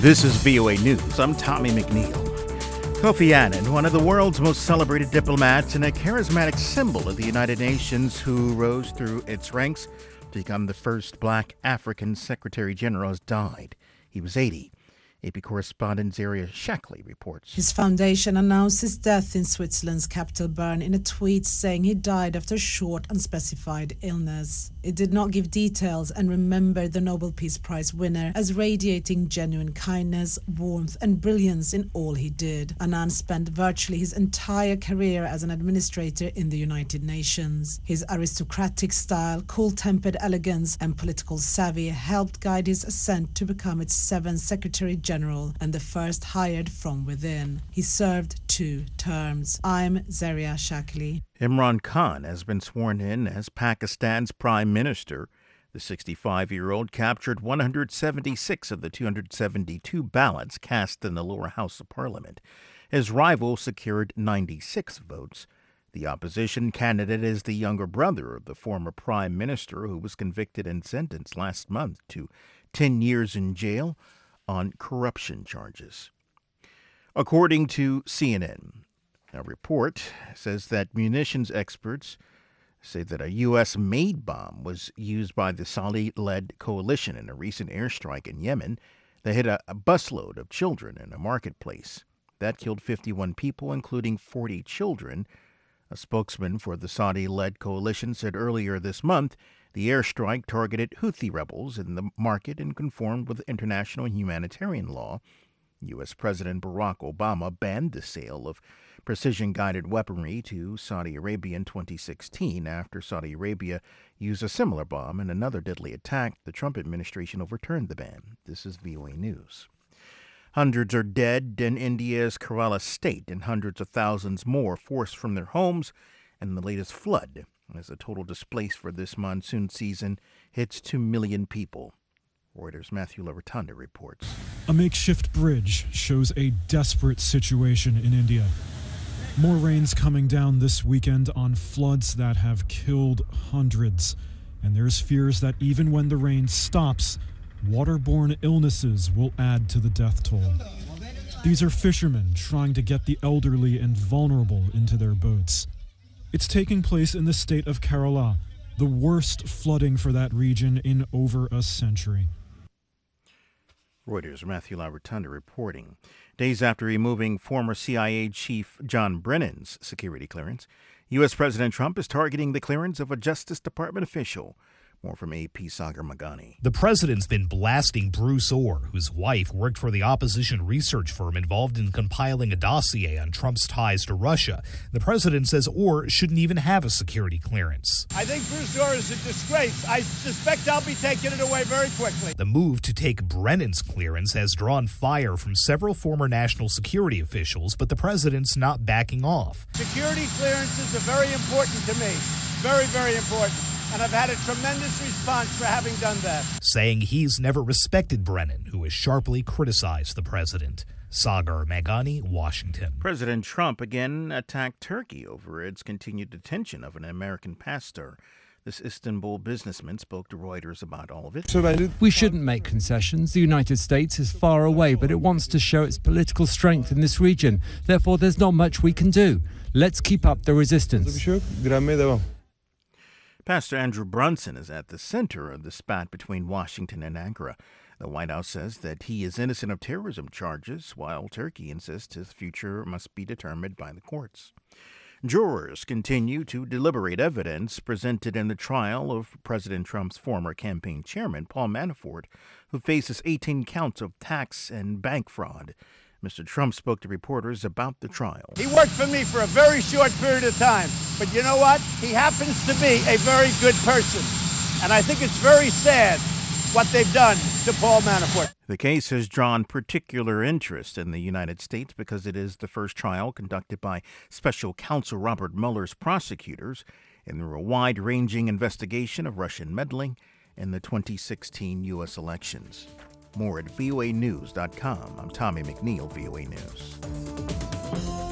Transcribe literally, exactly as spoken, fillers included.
This is V O A News. I'm Tommy McNeil. Kofi Annan, one of the world's most celebrated diplomats and a charismatic symbol of the United Nations who rose through its ranks to become the first black African Secretary General, has died. He was eighty. A P correspondent Zaria Shackley reports. His foundation announced his death in Switzerland's capital Bern in a tweet saying he died after a short, unspecified illness. It did not give details and remembered the Nobel Peace Prize winner as radiating genuine kindness, warmth and brilliance in all he did. Annan spent virtually his entire career as an administrator in the United Nations. His aristocratic style, cool-tempered elegance and political savvy helped guide his ascent to become its seventh Secretary General General and the first hired from within. He served two terms. I'm Zaria Shackley. Imran Khan has been sworn in as Pakistan's Prime Minister. The sixty-five-year-old captured one hundred seventy-six of the two hundred seventy-two ballots cast in the lower house of parliament. His rival secured ninety-six votes. The opposition candidate is the younger brother of the former prime minister who was convicted and sentenced last month to ten years in jail on corruption charges. According to C N N, a report says that munitions experts say that a U S-made bomb was used by the Saudi-led coalition in a recent airstrike in Yemen that hit a, a busload of children in a marketplace. That killed fifty-one people, including forty children. A spokesman for the Saudi-led coalition said earlier this month the airstrike targeted Houthi rebels in the market and conformed with international humanitarian law. U S. President Barack Obama banned the sale of precision-guided weaponry to Saudi Arabia in twenty sixteen after Saudi Arabia used a similar bomb in another deadly attack. The Trump administration overturned the ban. This is V O A News. Hundreds are dead in India's Kerala state and hundreds of thousands more forced from their homes in the latest flood, as the total displaced for this monsoon season hits two million people. Reuters' Matthew LaRotunda reports. A makeshift bridge shows a desperate situation in India. More rains coming down this weekend on floods that have killed hundreds. And there's fears that even when the rain stops, waterborne illnesses will add to the death toll. These are fishermen trying to get the elderly and vulnerable into their boats. It's taking place in the state of Kerala, the worst flooding for that region in over a century. Reuters' Matthew LaRotunda reporting. Days after removing former C I A Chief John Brennan's security clearance, U S. President Trump is targeting the clearance of a Justice Department official. More from A P Sagar Magani. The president's been blasting Bruce Ohr, whose wife worked for the opposition research firm involved in compiling a dossier on Trump's ties to Russia. The president says Ohr shouldn't even have a security clearance. I think Bruce Ohr is a disgrace. I suspect I'll be taking it away very quickly. The move to take Brennan's clearance has drawn fire from several former national security officials, but the president's not backing off. Security clearances are very important to me. Very, very important. And I've had a tremendous response for having done that. Saying he's never respected Brennan, who has sharply criticized the president. Sagar Magani, Washington. President Trump again attacked Turkey over its continued detention of an American pastor. This Istanbul businessman spoke to Reuters about all of it. We shouldn't make concessions. The United States is far away, but it wants to show its political strength in this region. Therefore, there's not much we can do. Let's keep up the resistance. Pastor Andrew Brunson is at the center of the spat between Washington and Ankara. The White House says that he is innocent of terrorism charges, while Turkey insists his future must be determined by the courts. Jurors continue to deliberate evidence presented in the trial of President Trump's former campaign chairman, Paul Manafort, who faces eighteen counts of tax and bank fraud. Mister Trump spoke to reporters about the trial. He worked for me for a very short period of time, but you know what? He happens to be a very good person, and I think it's very sad what they've done to Paul Manafort. The case has drawn particular interest in the United States because it is the first trial conducted by Special Counsel Robert Mueller's prosecutors in a wide-ranging investigation of Russian meddling in the twenty sixteen U S elections. More at V O A news dot com. I'm Tommy McNeil, V O A News.